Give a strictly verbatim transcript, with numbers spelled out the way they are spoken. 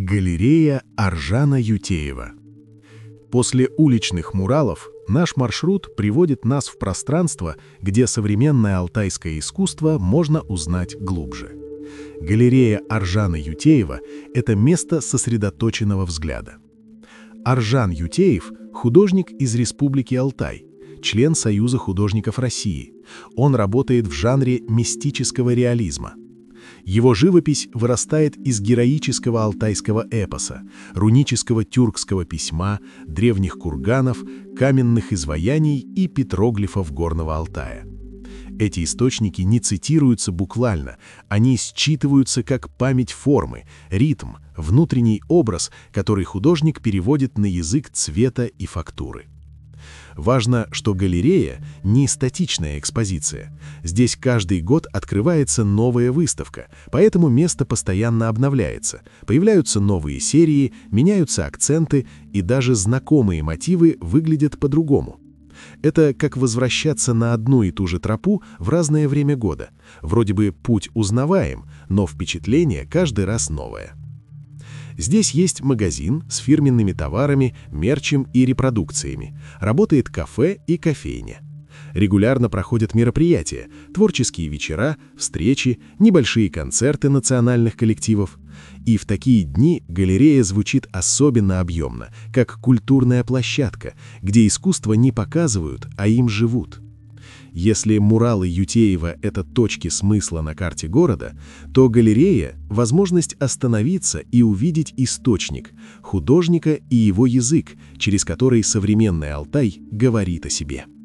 Галерея Аржана Ютеева. После уличных муралов наш маршрут приводит нас в пространство, где современное алтайское искусство можно узнать глубже. Галерея Аржана Ютеева – это место сосредоточенного взгляда. Аржан Ютеев – художник из Республики Алтай, член Союза художников России. Он работает в жанре мистического реализма. Его живопись вырастает из героического алтайского эпоса, рунического тюркского письма, древних курганов, каменных изваяний и петроглифов Горного Алтая. Эти источники не цитируются буквально, они считываются как память формы, ритм, внутренний образ, который художник переводит на язык цвета и фактуры. Важно, что галерея – не статичная экспозиция. Здесь каждый год открывается новая выставка, поэтому место постоянно обновляется. Появляются новые серии, меняются акценты, и даже знакомые мотивы выглядят по-другому. Это как возвращаться на одну и ту же тропу в разное время года. Вроде бы путь узнаваем, но впечатление каждый раз новое. Здесь есть магазин с фирменными товарами, мерчем и репродукциями. Работает кафе и кофейня. Регулярно проходят мероприятия, творческие вечера, встречи, небольшие концерты национальных коллективов. И в такие дни галерея звучит особенно объемно, как культурная площадка, где искусство не показывают, а им живут. Если муралы Ютеева — это точки смысла на карте города, то галерея — возможность остановиться и увидеть источник, художника и его язык, через который современный Алтай говорит о себе.